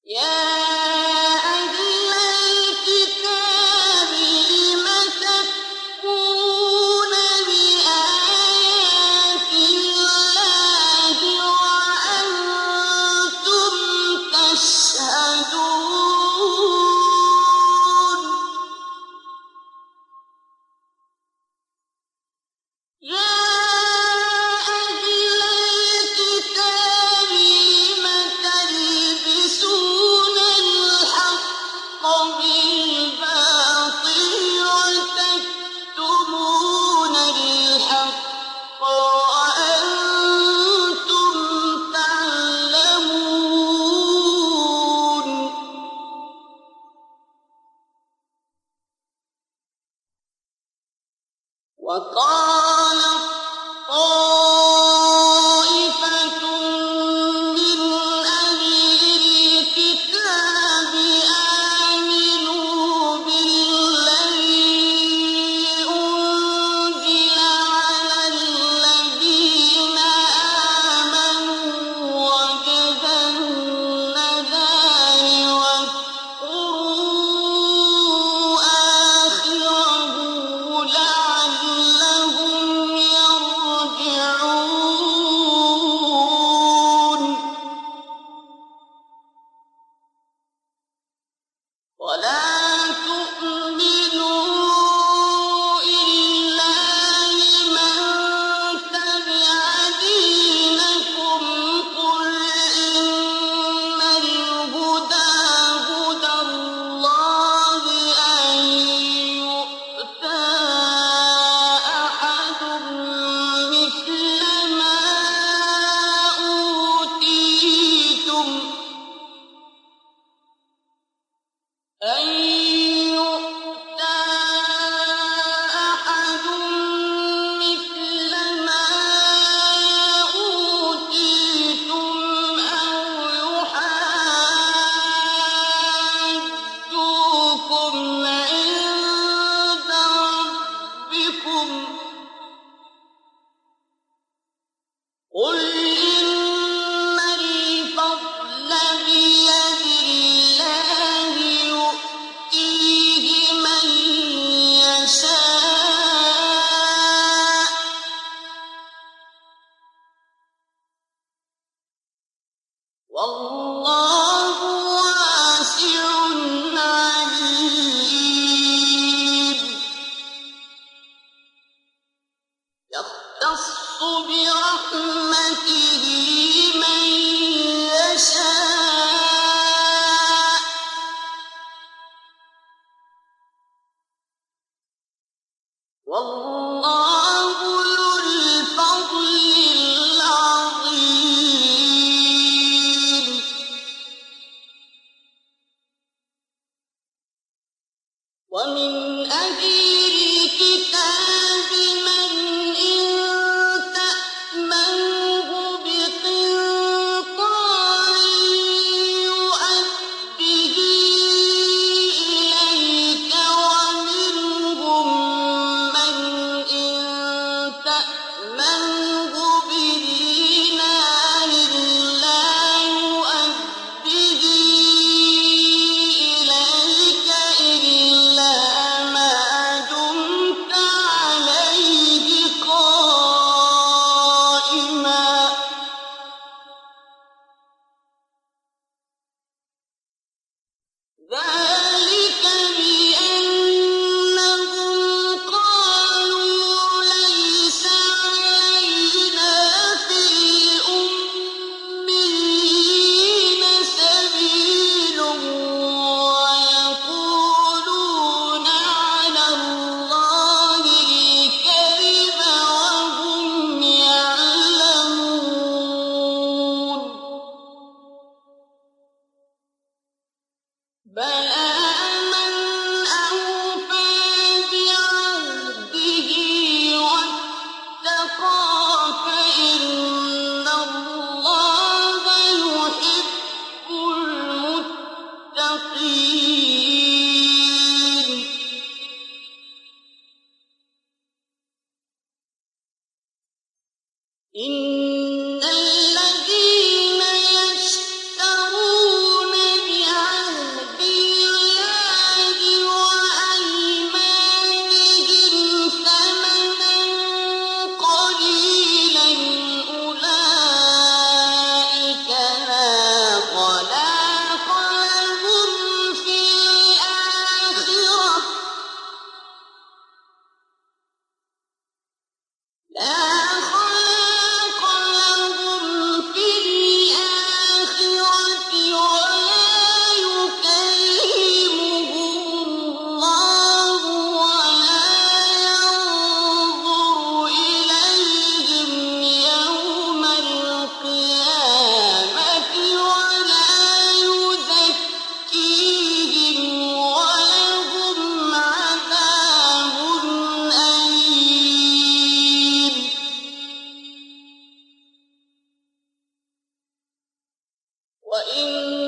يا أهل الكتاب لم تكفرون بآيات الله وأنتم تشهدون يا أهل الكتاب لم تلبسون الحق بالباطل وتكتمون الحق وأنتم تعلمون وقالت طائفة من أهل الكتاب آمنوا بالذي أنزل على الذين آمنوا وجه النهار واذكروا آخره لعلهم يرجعون ولا تؤمنوا إلا لمن تبع دينكم قل إن الهدى هدى الله أن يؤتى أحد مثل ما أوتيتم أو يحاجوكم عند ربكم قل إن الفضل بيد الله يؤتيه من يشاء والله واسع عليم يختص برحمته من يشاء والله ذو الفضل العظيم ومن أهل الكتاب من إن تأمنه بقنطار يؤده إليك ومنهم من إن تأمنه بدينار لا يؤده إليك إلا ما دمت عليه قائما ذلك بأنهم قالوا ليس علينا في الأميين سبيل ويقولون على الله الكذب وهم يعلمون بلى من أوفى بعهده واتقى فإن الله يحب المتقين إن الذين يشترون وإن